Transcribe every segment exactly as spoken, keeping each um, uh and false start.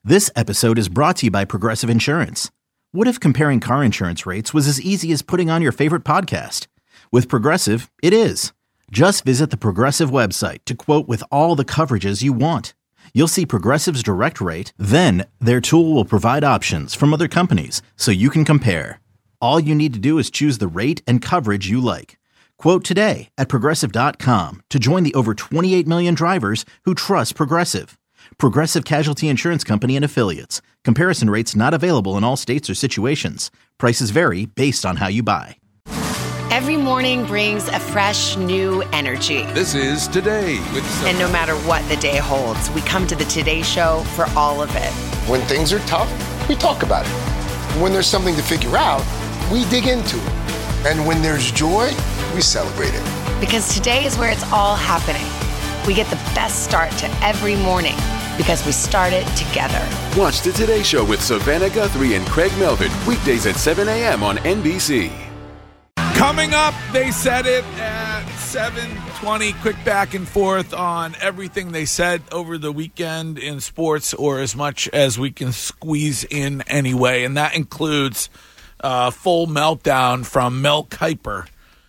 This episode is brought to you by Progressive Insurance. What if comparing car insurance rates was as easy as putting on your favorite podcast? With Progressive, it is. Just visit the Progressive website to quote with all the coverages you want. You'll see Progressive's direct rate, then their tool will provide options from other companies so you can compare. All you need to do is choose the rate and coverage you like. Quote today at progressive dot com to join the over twenty-eight million drivers who trust Progressive. Progressive Casualty Insurance Company and Affiliates. Comparison rates not available in all states or situations. Prices vary based on how you buy. Every morning brings a fresh, new energy. This is Today with Sophie. And no matter what the day holds, we come to the Today Show for all of it. When things are tough, we talk about it. When there's something to figure out, we dig into it. And when there's joy, we celebrate it. Because today is where it's all happening. We get the best start to every morning because we start it together. Watch the Today Show with Savannah Guthrie and Craig Melvin, weekdays at seven a.m. on N B C. Coming up, they said it at seven twenty. Quick back and forth on everything they said over the weekend in sports, or as much as we can squeeze in anyway. And that includes a full meltdown from Mel Kiper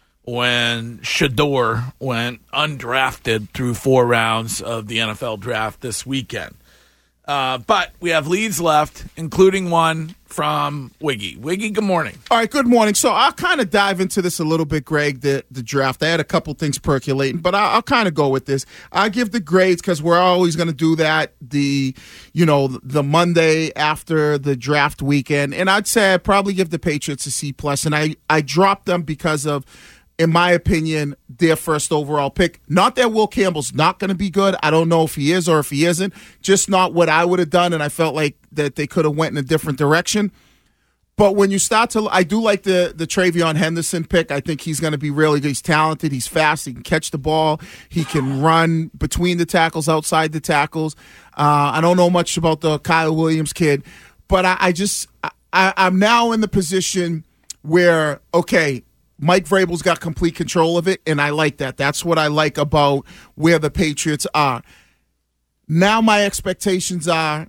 when Shador went undrafted through four rounds of the N F L draft this weekend. Uh, but we have leads left, including one from Wiggy. Wiggy, good morning. All right, good morning. So I'll kind of dive into this a little bit, Greg, the, the draft. I had a couple things percolating, but I'll, I'll kind of go with this. I'll give the grades because we're always going to do that the, you know, the Monday after the draft weekend. And I'd say I'd probably give the Patriots a C plus, and I, I dropped them because of, in my opinion, their first overall pick. Not that Will Campbell's not going to be good. I don't know if he is or if he isn't. Just not what I would have done, and I felt like that they could have went in a different direction. But when you start to, I do like the the Travion Henderson pick. I think he's going to be really good. He's talented. He's fast. He can catch the ball. He can run between the tackles, outside the tackles. Uh, I don't know much about the Kyle Williams kid, but I, I just, I, I'm now in the position where, okay, Mike Vrabel's got complete control of it, and I like that. That's what I like about where the Patriots are. Now my expectations are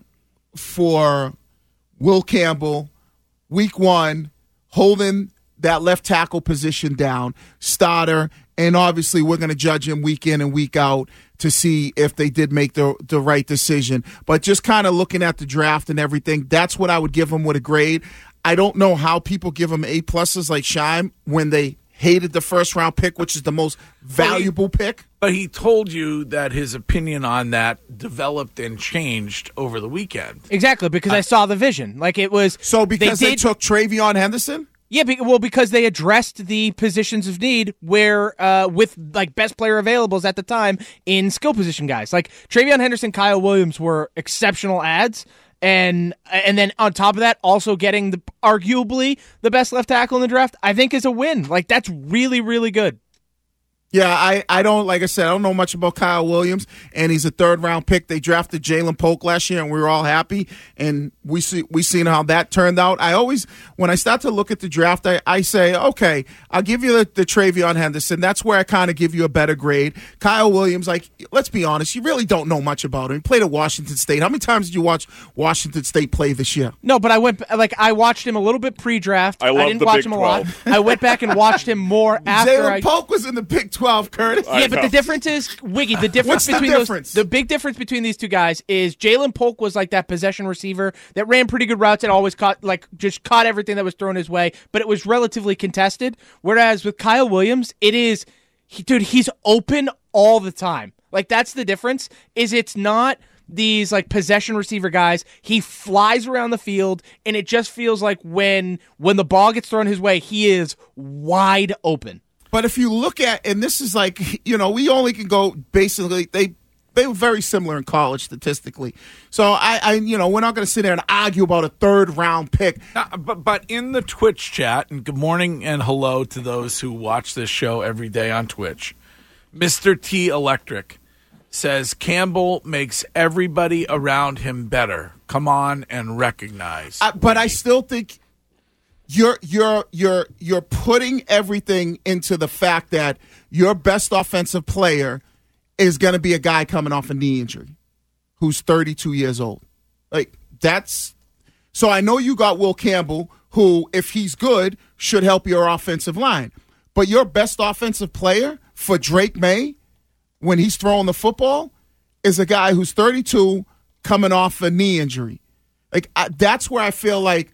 for Will Campbell, week one, holding that left tackle position down, starter, and obviously we're going to judge him week in and week out to see if they did make the the right decision. But just kind of looking at the draft and everything, that's what I would give him with a grade. I don't know how people give him A pluses like Shime when they hated the first round pick, which is the most valuable but he, pick. But he told you that his opinion on that developed and changed over the weekend. Exactly, because uh, I saw the vision. Like it was. So because they, they did, took Travion Henderson? Yeah, be, well, because they addressed the positions of need where, uh, with like best player availables at the time in skill position guys. Like Travion Henderson, Kyle Williams were exceptional ads. And and then on top of that, also getting the arguably the best left tackle in the draft, I think is a win. Like, that's really, really good. Yeah, I, I don't, like I said, I don't know much about Kyle Williams, and he's a third-round pick. They drafted Jalen Polk last year, and we were all happy, and we see we seen how that turned out. I always, when I start to look at the draft, I, I say, okay, I'll give you the, the Travion Henderson. That's where I kind of give you a better grade. Kyle Williams, like, let's be honest, you really don't know much about him. He played at Washington State. How many times did you watch Washington State play this year? No, but I went, like, I watched him a little bit pre-draft. I, I didn't watch Big him a twelve. lot. I went back and watched him more after Jalen I... Polk was in the Big twelve, Curtis. Yeah, but the difference is, Wiggy, the difference What's between the difference? those, the big difference between these two guys is Jalen Polk was like that possession receiver that ran pretty good routes and always caught, like, just caught everything that was thrown his way, but it was relatively contested. Whereas with Kyle Williams, it is, he, dude, he's open all the time. Like, that's the difference, is it's not these, like, possession receiver guys. He flies around the field, and it just feels like when when the ball gets thrown his way, he is wide open. But if you look at, and this is like, you know, we only can go basically, they they were very similar in college statistically. So, I, I you know, we're not going to sit there and argue about a third-round pick. Uh, but, but in the Twitch chat, and good morning and hello to those who watch this show every day on Twitch, Mister T Electric says Campbell makes everybody around him better. Come on and recognize. Uh, but I still think You're you're you're you're putting everything into the fact that your best offensive player is going to be a guy coming off a knee injury who's thirty-two years old. Like, that's so I know you got Will Campbell, who, if he's good, should help your offensive line. But your best offensive player for Drake May, when he's throwing the football, is a guy who's thirty-two, coming off a knee injury. Like I, that's where I feel like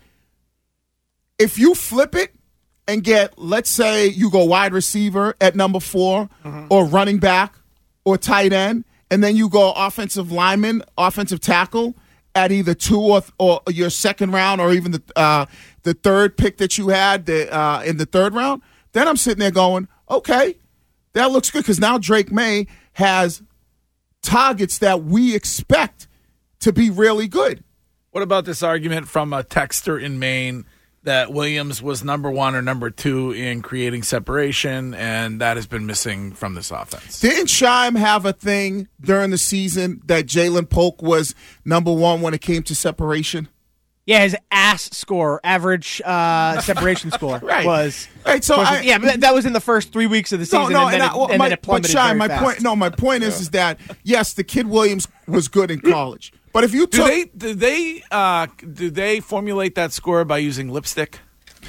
if you flip it and get, let's say you go wide receiver at number four, mm-hmm. or running back or tight end, and then you go offensive lineman, offensive tackle at either two or, or your second round or even the uh, the third pick that you had the, uh, in the third round, then I'm sitting there going, okay, that looks good because now Drake May has targets that we expect to be really good. What about this argument from a texter in Maine that Williams was number one or number two in creating separation, and that has been missing from this offense? Didn't Scheim have a thing during the season that Jalen Polk was number one when it came to separation? Yeah, his ass score, average uh, separation score, right. was. Right, so I, yeah, but that was in the first three weeks of the season, no, no, and, then and, it, I, well, and my, then it plummeted but Scheim, very my fast. point, no, my point is, yeah. is that yes, the kid Williams was good in college, but if you do took, they do they uh, do they formulate that score by using lipstick?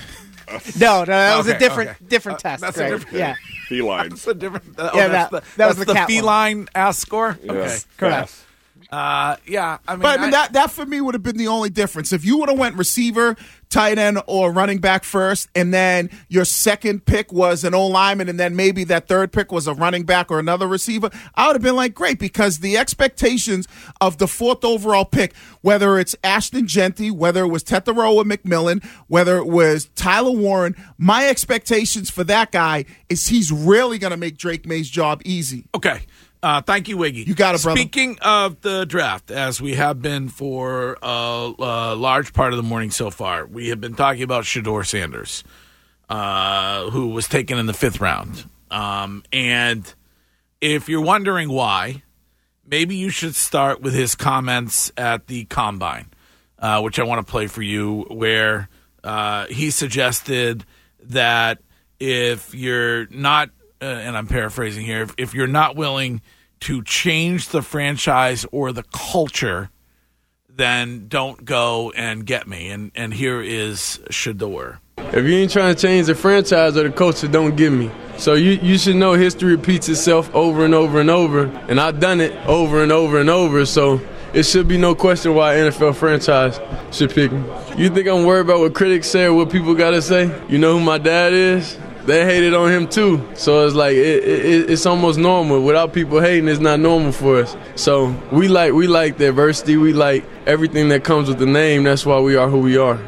No, no, that was Okay, a different okay. different Uh, test. that's a Greg. different- Yeah, Feline. That's a different. Uh, Yeah, oh, that's that- the, that was that's the cat one. feline ass score. Yeah. Okay, correct. uh, yeah. I mean, but I mean I- that that for me would have been the only difference. If you would have went receiver, tight end, or running back first, and then your second pick was an old lineman, and then maybe that third pick was a running back or another receiver, I would have been like, great, because the expectations of the fourth overall pick, whether it's Ashton Genty, whether it was Tetaroa McMillan, whether it was Tyler Warren, my expectations for that guy is he's really going to make Drake May's job easy. Okay. Uh, thank you, Wiggy. You got it, brother. Speaking of the draft, as we have been for a, a large part of the morning so far, we have been talking about Shedeur Sanders, uh, who was taken in the fifth round. Um, and if you're wondering why, maybe you should start with his comments at the Combine, uh, which I want to play for you, where uh, he suggested that if you're not Uh, and I'm paraphrasing here, if, if you're not willing to change the franchise or the culture, then don't go and get me. And and here is Shedeur. If you ain't trying to change the franchise or the culture, don't get me. So you, you should know history repeats itself over and over and over, and I've done it over and over and over, so it should be no question why an N F L franchise should pick me. You think I'm worried about what critics say or what people got to say? You know who my dad is? They hated on him too, so it's like it, it, it's almost normal. Without people hating, it's not normal for us. So we like we like diversity. We like everything that comes with the name. That's why we are who we are.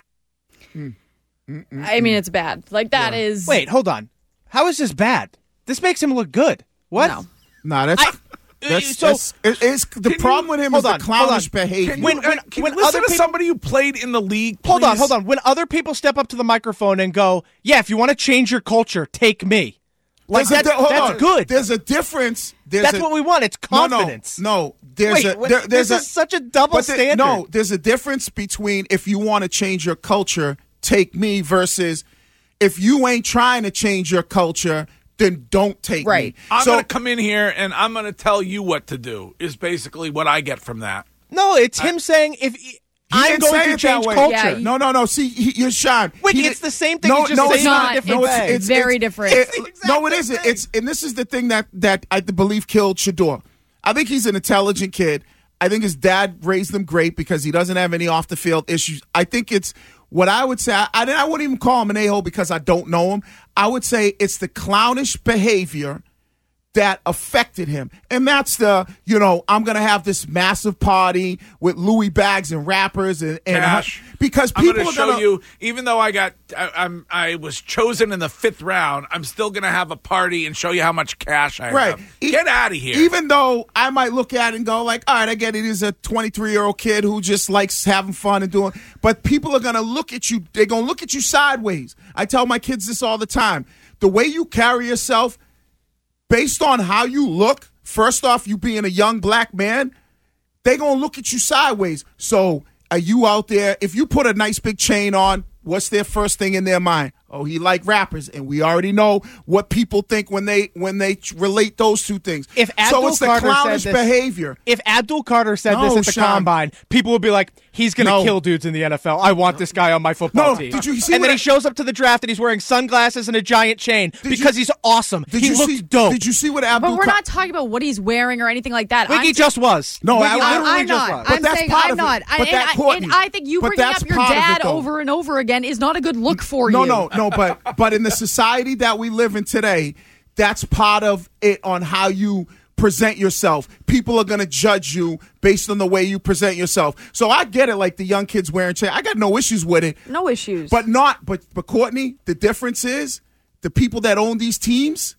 I mean, it's bad. Like that Yeah. is. Wait, hold on. How is this bad? This makes him look good. What? No. Nah, that's I- that's, so- that's it, it's the Can problem you- with him hold is on, the hold on. clownish behavior. Can you, When- uh, when- can when you listen other to people- somebody who played in the league, Hold on, please? hold on. When other people step up to the microphone and go, "Yeah, if you want to change your culture, take me." Like There's a that's, di- hold that's on. good. There's a difference. There's That's a, what we want. It's no, no, confidence. No, there's Wait, a what- there, there's this a, is such a double but the- standard. No, there's a difference between if you want to change your culture, take me, versus if you ain't trying to change your culture, then don't take Right. me. I'm so, going to come in here and I'm going to tell you what to do, is basically what I get from that. No, it's him saying if He I'm didn't going say to it that change way. culture. Yeah, he- No, no, no. See, he, you're Sean. Wait, He it's did- the same thing. No, He's just no, saying it's it in a not. different No, it's, way. it's Very it's- different. it- It's the exact no, it same isn't. thing. It's and this is the thing that that I believe killed Shedeur. I think he's an intelligent kid. I think his dad raised him great because he doesn't have any off the field issues. I think it's what I would say. I, I wouldn't even call him an a-hole because I don't know him. I would say it's the clownish behavior that affected him. And that's the, you know, I'm going to have this massive party with Louis bags and rappers and, and Cash. because I'm people going to are show going to you, even though I got, I, I'm, I was chosen in the fifth round, I'm still going to have a party and show you how much cash I Right. have. E- Get out of here. Even though I might look at it and go like, all right, I get it. He's a twenty-three-year-old kid who just likes having fun and doing. But people are going to look at you. They're going to look at you sideways. I tell my kids this all the time. The way you carry yourself, based on how you look, first off, you being a young black man, they're going to look at you sideways. So are you out there? If you put a nice big chain on, what's their first thing in their mind? Oh, he like rappers, and we already know what people think when they when they relate those two things. If so Abdul it's the Carter clownish said this- behavior. If Abdul Carter said No, this at the Sean. Combine, people would be like, he's going to No. kill dudes in the N F L. I want this guy on my football No, team. did you see and what then I- he shows up to the draft and he's wearing sunglasses and a giant chain because you- he's awesome. Did He you looked see, dope. Did you see what Abdul? But we're Ka- not talking about what he's wearing or anything like that. Wiggy I'm just was. No, Wiggy I- I, literally I'm just not. was. But I'm that's saying part I'm of it. not. But and, that, and, Courtney- and I think you but bringing that's up your part of it, dad though. over and over again is not a good look for no, you. No, no, no. But but in the society that we live in today, that's part of it on how you present yourself. People are going to judge you based on the way you present yourself. So I get it, like the young kids wearing chains. I got no issues with it. No issues. But not, but, but Courtney, the difference is the people that own these teams,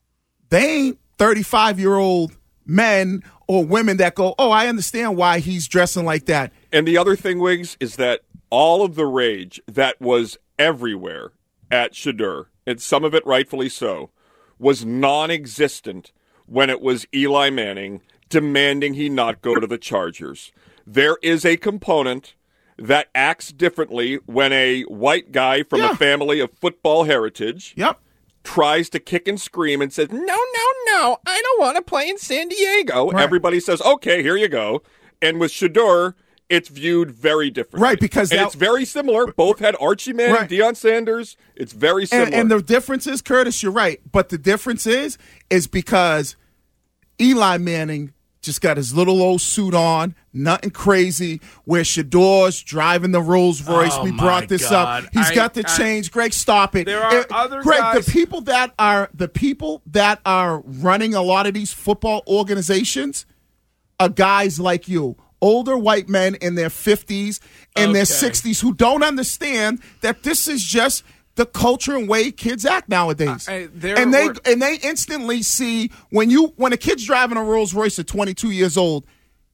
they ain't thirty-five-year-old men or women that go, oh, I understand why he's dressing like that. And the other thing, Wiggs, is that all of the rage that was everywhere at Shedeur, and some of it rightfully so, was non-existent when it was Eli Manning demanding he not go to the Chargers. There is a component that acts differently when a white guy from Yeah. a family of football heritage Yep. tries to kick and scream and says, no, no, no, I don't want to play in San Diego. Right. Everybody says, okay, here you go. And with Shedeur, it's viewed very differently. Right, because and that- it's very similar. Both had Archie Manning, Right. Deion Sanders. It's very similar. And, and the difference is, Curtis, you're right. But the difference is, is because Eli Manning just got his little old suit on, nothing crazy, where Shedeur's driving the Rolls Royce. Oh, we my brought this God. up. He's I- got the I- change. Greg, stop it. There are Uh, other Greg, guys- the people that are the people that are running a lot of these football organizations are guys like you. Older white men in their fifties and their Okay. sixties who don't understand that this is just the culture and way kids act nowadays. I- there and they were- and they instantly see when you when a kid's driving a Rolls Royce at twenty-two years old,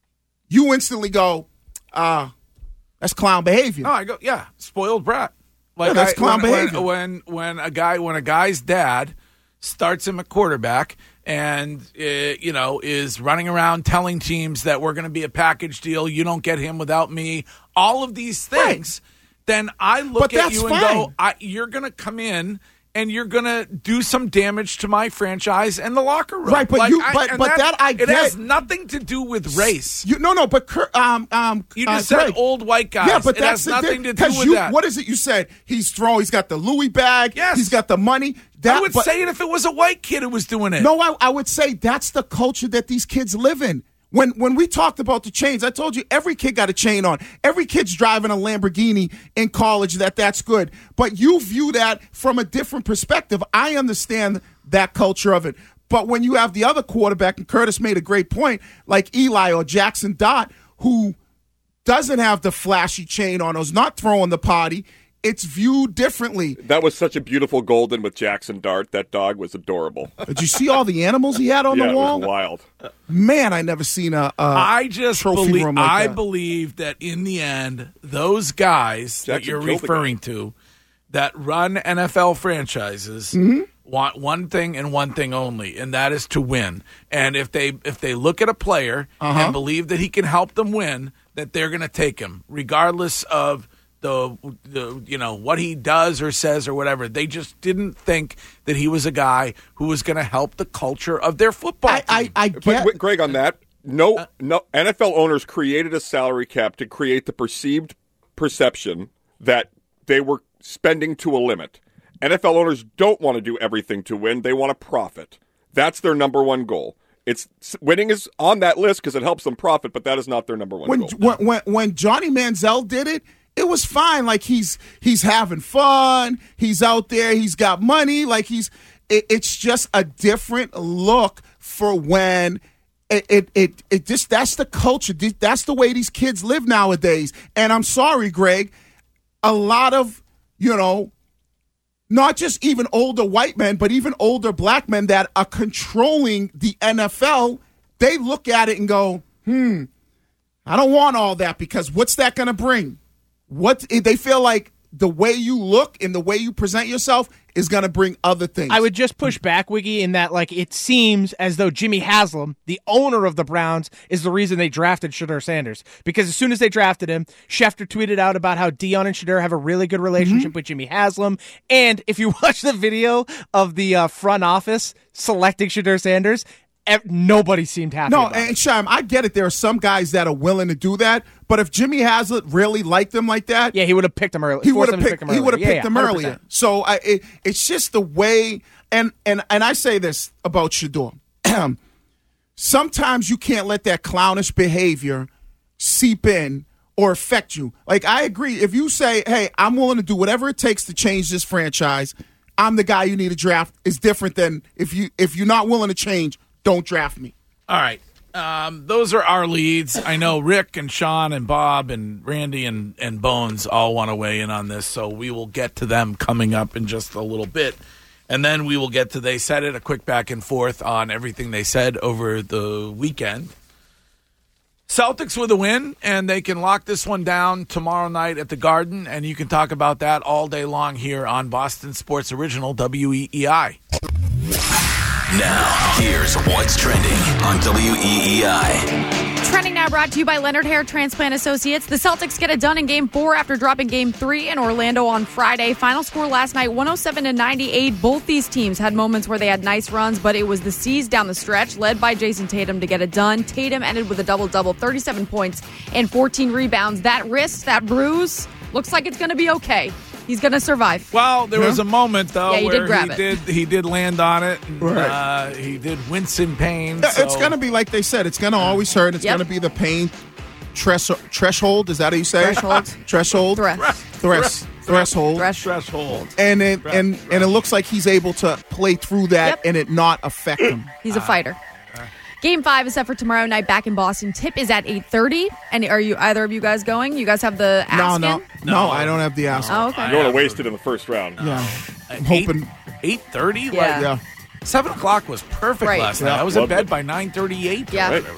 you instantly go, ah, that's clown behavior. No, I go, yeah, spoiled brat. Like Yeah, that's I- clown when, behavior. when, when when a guy when a guy's dad starts him at quarterback and uh, you know is running around telling teams that we're going to be a package deal, you don't get him without me, all of these things, then I look But at that's you and fine. go, I, you're going to come in and you're going to do some damage to my franchise and the locker room. Right, but Like, you- I- but- and but that I it get. has nothing to do with race. You, no, no, but Kurt, um, um, You uh, just said Greg, old white guys. Yeah, but it that's has nothing the, to do with you, that. What is it you said? He's throwing. He's got the Louis bag. Yes. He's got the money. That, I would but- say it if it was a white kid who was doing it. No, I, I would say that's the culture that these kids live in. When when we talked about the chains, I told you every kid got a chain on. Every kid's driving a Lamborghini in college. That that's good. But you view that from a different perspective. I understand that culture of it. But when you have the other quarterback, and Curtis made a great point, like Eli or Jackson Dott, who doesn't have the flashy chain on, who's not throwing the potty, it's viewed differently. that was such a beautiful golden with Jackson Dart. That dog was adorable. Did you see all the animals he had on yeah, the wall? it was wild. Man, I never seen a. a I just trophy believe room like I that. believe that in the end, those guys that Jackson you're killed the referring to that run N F L franchises Mm-hmm. want one thing and one thing only, and that is to win. And if they if they look at a player Uh-huh. and believe that he can help them win, that they're going to take him, regardless of the the you know what he does or says or whatever. They just didn't think that he was a guy who was going to help the culture of their football I, team. I, I But get. wait, Greg, on that, no, no, N F L owners created a salary cap to create the perceived perception that they were spending to a limit. N F L owners don't want to do everything to win; they want to profit. That's their number one goal. It's winning is on that list because it helps them profit, but that is not their number one when, goal. when when when Johnny Manziel did it, it was fine. Like he's he's having fun. He's out there. He's got money. Like he's. It, it's just a different look for when. It, it it it just that's the culture. That's the way these kids live nowadays. And I'm sorry, Greg. A lot of you know, not just even older white men, but even older black men that are controlling the N F L. They look at it and go, hmm. I don't want all that because what's that going to bring? What they feel like the way you look and the way you present yourself is going to bring other things. I would just push back, Wiggy, in that like it seems as though Jimmy Haslam, the owner of the Browns, is the reason they drafted Shedeur Sanders. Because as soon as they drafted him, Schefter tweeted out about how Deion and Shedeur have a really good relationship with Jimmy Haslam. And if you watch the video of the uh, front office selecting Shedeur Sanders, ev- nobody seemed happy. No, about it. and Sham, I get it. There are some guys that are willing to do that, but if Jimmy Haslett really liked him like that, yeah, he would have picked him early. He would forced have him to picked. pick him He would have earlier. picked Yeah, him yeah, earlier. So I, it, it's just the way. And and and I say this about Shedeur. Sometimes you can't let that clownish behavior seep in or affect you. Like, I agree. If you say, hey, I'm willing to do whatever it takes to change this franchise, I'm the guy you need to draft, is different than if, you, if you're not willing to change, don't draft me. All right. Um, those are our leads. I know Rick and Sean and Bob and Randy and, and Bones all want to weigh in on this, so we will get to them coming up in just a little bit. And then we will get to They Said It, a quick back and forth on everything they said over the weekend. Celtics with a win, and they can lock this one down tomorrow night at the Garden, and you can talk about that all day long here on Boston Sports Original W E E I. Now, here's what's trending on W E E I. Trending now brought to you by Leonard Hair Transplant Associates. The Celtics get it done in Game four after dropping Game three in Orlando on Friday. Final score last night, one oh seven to ninety-eight. Both these teams had moments where they had nice runs, but it was the C's down the stretch, led by Jason Tatum, to get it done. Tatum ended with a double-double, thirty-seven points and fourteen rebounds. That wrist, that bruise, looks like it's going to be okay. He's going to survive. Well, there was a moment, though, Yeah, he where did grab he, it. did, he did land on it. And, Right. uh, he did wince in pain. Yeah, so- It's going to be like they said. It's going to always hurt. It's Yep. going to be the pain tres- threshold. Is that how you say it? Threshold. Threshold. Thresh. Thres- Threshold. Thresh. Threshold. And it and and it looks like he's able to play through that Yep. and it not affect him. He's a fighter. Game five is set for tomorrow night back in Boston. Tip is at eight thirty. And are you either of you guys going? You guys have the No, ass no, in? no, I don't have the ass. Oh, okay. You don't want to waste it in the first round. Yeah, I'm Eight- hoping. eight thirty? Yeah. Like, Yeah. seven o'clock was perfect Right. last night. Yeah. I was in Loved bed it. by nine thirty-eight. Yeah. Right.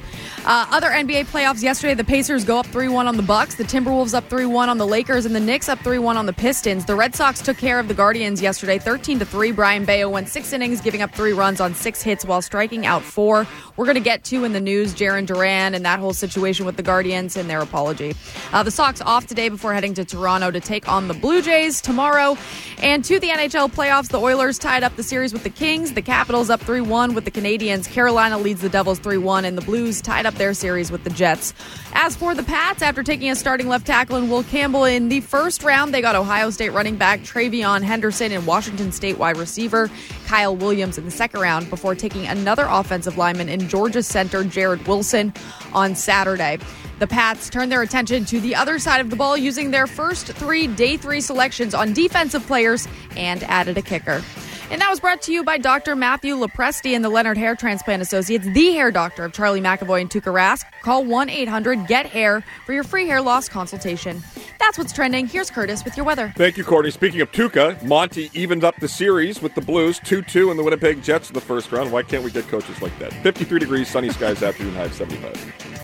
Uh, other N B A playoffs yesterday, the Pacers go up three one on the Bucks, the Timberwolves up three one on the Lakers, and the Knicks up three one on the Pistons. The Red Sox took care of the Guardians yesterday, thirteen to three. Brian Bayo went six innings, giving up three runs on six hits while striking out four. We're going to get to in the news Jarren Duran and that whole situation with the Guardians and their apology. Uh, the Sox off today before heading to Toronto to take on the Blue Jays tomorrow. And to the N H L playoffs, the Oilers tied up the series with the Kings. The Capitals up three one with the Canadiens. Carolina leads the Devils three one, and the Blues tied up their series with the Jets. As for the Pats, after taking a starting left tackle in Will Campbell in the first round, they got Ohio State running back Travion Henderson and Washington State wide receiver Kyle Williams in the second round before taking another offensive lineman in Georgia center Jared Wilson on Saturday. The Pats turned their attention to the other side of the ball using their first three day three selections on defensive players and added a kicker. And that was brought to you by Doctor Matthew Lepresti and the Leonard Hair Transplant Associates, the hair doctor of Charlie McAvoy and Tuukka Rask. Call one eight hundred get hair for your free hair loss consultation. That's what's trending. Here's Curtis with your weather. Thank you, Courtney. Speaking of Tuca, Monty evened up the series with the Blues, two two in the Winnipeg Jets in the first round. Why can't we get coaches like that? fifty-three degrees, sunny skies, afternoon high of seventy-five.